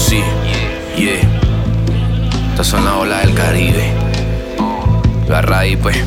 sí, yeah. Estas son las olas del Caribe. La raíz, pues.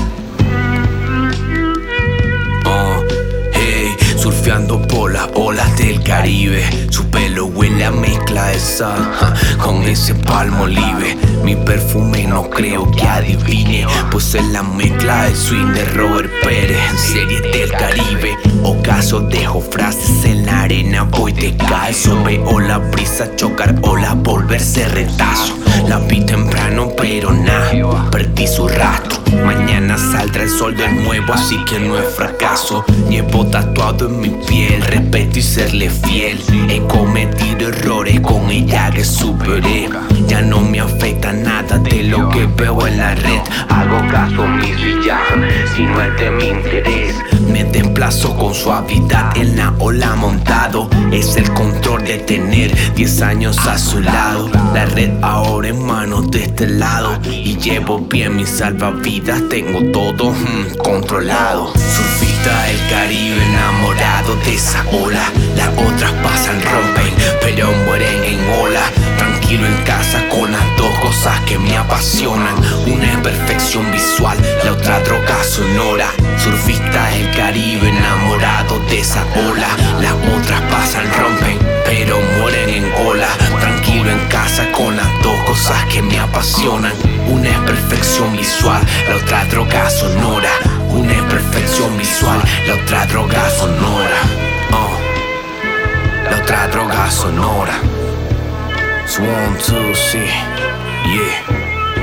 Hey, surfeando por las olas del Caribe. Su pelo huele a mezcla de sal con ese palmolive. Mi perfume no creo que adivine, pues es la mezcla del swing de Robert Pérez en Series del Caribe. Ocaso dejo frases en la arena, voy de calzo. Veo la brisa chocar o la volverse retazo. La vi temprano pero nada, perdí su rastro. Mañana saldrá el sol de nuevo, así que no es fracaso. Llevo tatuado en mi piel respeto y serle fiel. He cometido errores, con ella que superé. Ya no me afecta nada de lo que veo en la red. Hago caso omiso y ya, si no es de mi interés. Me desplazo con suavidad en la ola montado. Es el control de tener 10 años a su lado. La red ahora en manos de este lado, y llevo bien mi salvavidas, tengo todo controlado. Surfista del Caribe, enamorado de esa ola. Las otras pasan, rompen, pero mueren en ola. Tranquilo en casa con las dos cosas que me apasionan. Una es perfección visual, la otra droga sonora. Surfista del Caribe, enamorado de esa ola. Las otras pasan, rompen, pero mueren en ola. Tranquilo en casa con las dos cosas que me apasionan. Una es perfección visual, la otra droga sonora. Una es perfección visual, la otra droga sonora. La otra droga sonora. It's 1, 2, sí, yeah.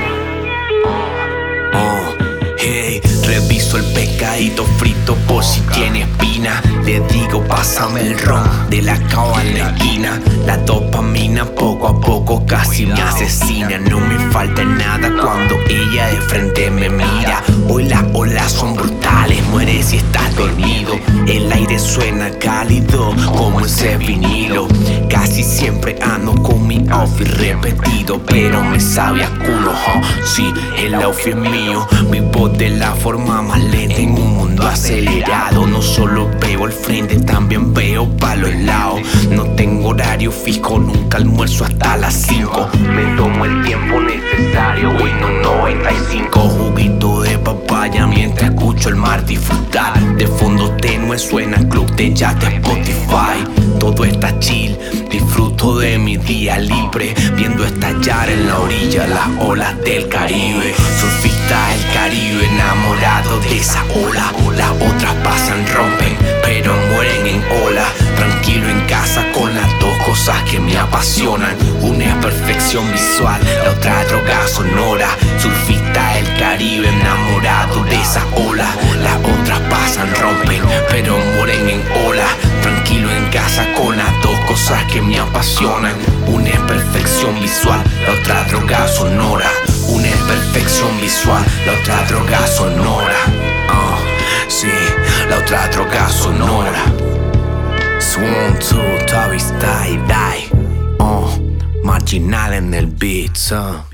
Hey, reviso el pescadito frito por si tiene espina. Le digo pásame el ron de la cava en la esquina. La dopamina poco a poco casi me asesina. No me falta nada cuando ella de frente me mira. Hoy las olas son brutales, muere si estás dormido. El aire suena cálido como ese vinilo. Casi siempre ando con mi outfit repetido, pero me sabe a culo, sí, el outfit es mío. Vivo de la forma más lenta en un mundo acelerado. No solo veo al frente, también veo para los lados. No tengo horario fijo, nunca almuerzo hasta las 5. Me tomo el tiempo necesario, Windows 95. Juguito de papaya mientras escucho el mar disfrutar. De fondo tenue suena el club de jazz de Spotify. Todo está chill, disfruto de mi día libre, viendo estallar en la orilla las olas del Caribe. Surfista del Caribe, enamorado de esa ola. Las otras pasan, rompen, pero mueren en ola. Tranquilo en casa con las dos cosas que me apasionan. Una es perfección visual, la otra droga sonora. Surfista del Caribe, enamorado de esa ola. Las otras pasan, rompen, pero mueren en ola. Tranquilo en casa con las dos cosas que me apasionan. Una es perfección visual, la otra droga sonora. Una es perfección visual, la otra droga sonora. Sí, la otra droga sonora. It's 1, 2, Tavis, die, die. Marginal en el beat,